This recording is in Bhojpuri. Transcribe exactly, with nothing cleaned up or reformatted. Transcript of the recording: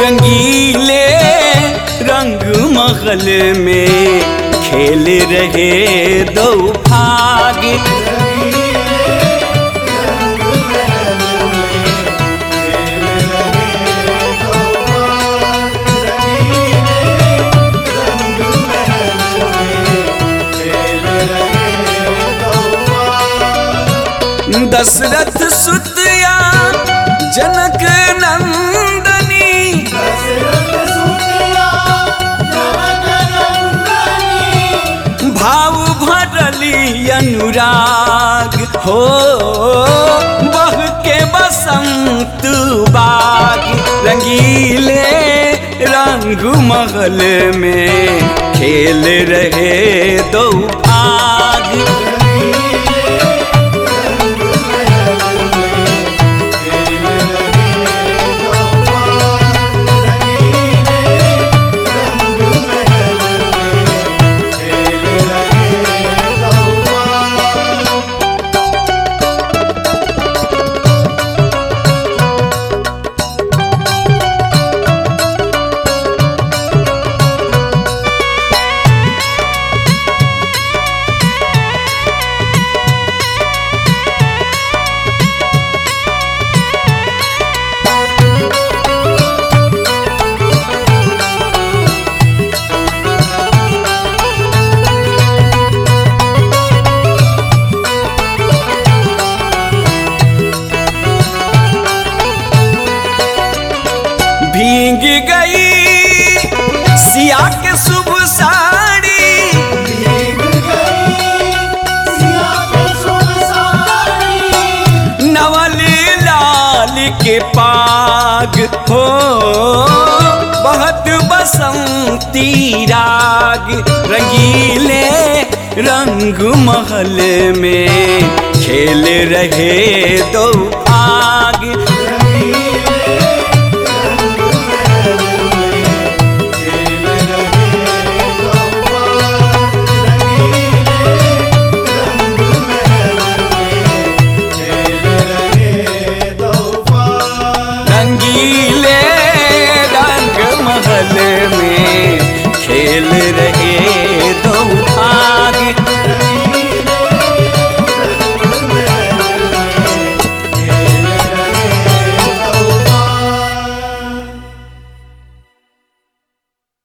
रंगीले रंग महल में खेल रहे दो भाग। दशरथ सुतया जनक नंदनी, भाव भरली अनुराग हो बह के बसंत बाग। रंगीले रंग महल में खेल रहे दो भाग। भीग गई सिया के शुभ साड़ी, भीग गई सिया के शुभ साड़ी। नवल लाल के पाग हो बहुत बसंती राग। रंगीले रंग महल में खेल रहे दो भाग। रंगीले रंग महल में